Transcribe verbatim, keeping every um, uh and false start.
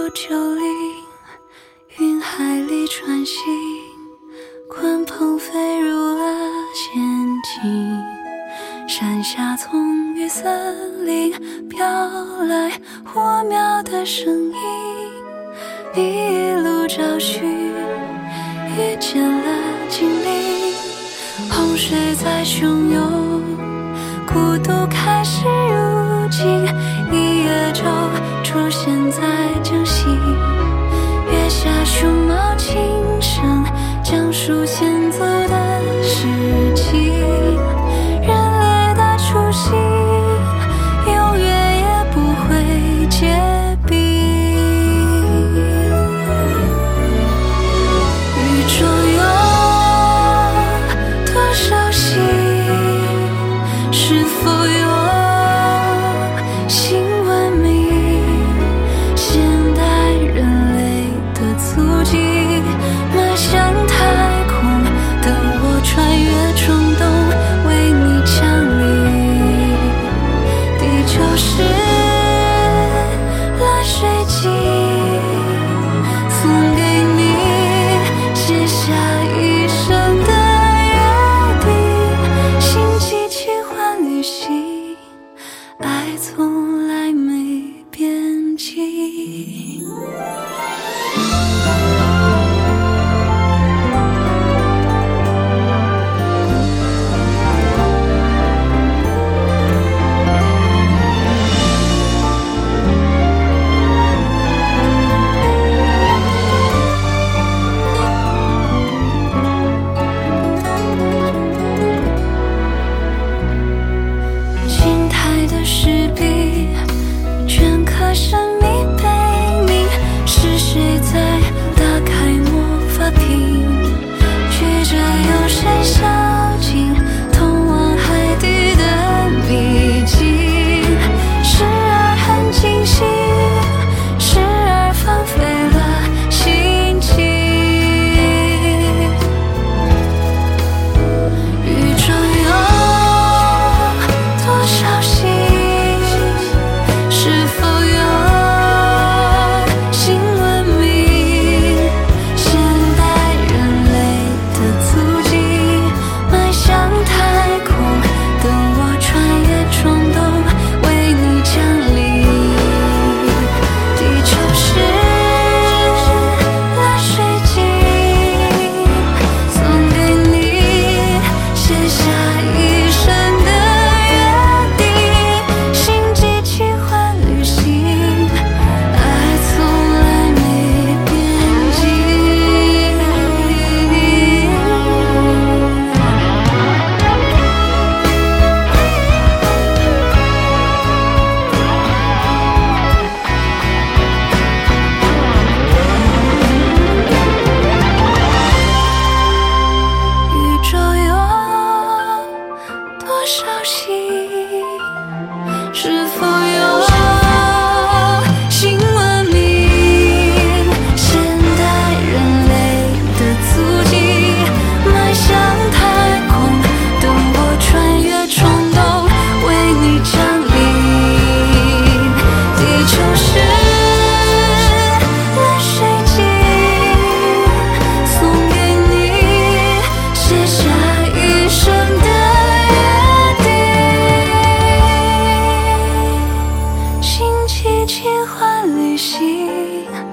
六九零，云海里穿行，鲲鹏飞入了仙境。山下从雨森林飘来火苗的声音，你一路找寻，遇见了精灵。洪水在汹涌，孤独开始入侵，一叶舟出现在江心，月下熊猫轻声讲述先祖的事情。人类的初心永远也不会结冰。宇宙有多少星？是否有新文明？现代人类的足迹迈向太空，等我穿越冲动为你降临。地球是蓝水晶，送给你写下一生的约定。星际奇幻旅行，爱从来没边境。青苔的石壁，镌刻神秘悲鸣。是谁在打开魔法瓶？曲折有谁小径，通往海底的秘境。时而很惊喜，时而放飞了心情。宇宙有多少星？是否有新文明？现代人类的足迹迈向太空，等我穿越冲动为你降临。地球是蓝水晶，送给你写下一生的约定。星际奇幻旅行，爱从来没边境。宇宙有多少星？是否有新文明？现代人类的足迹迈向太空，等我穿越冲动为你降临。地球是蓝水晶，送给你写下一生的约定。星际奇幻旅行。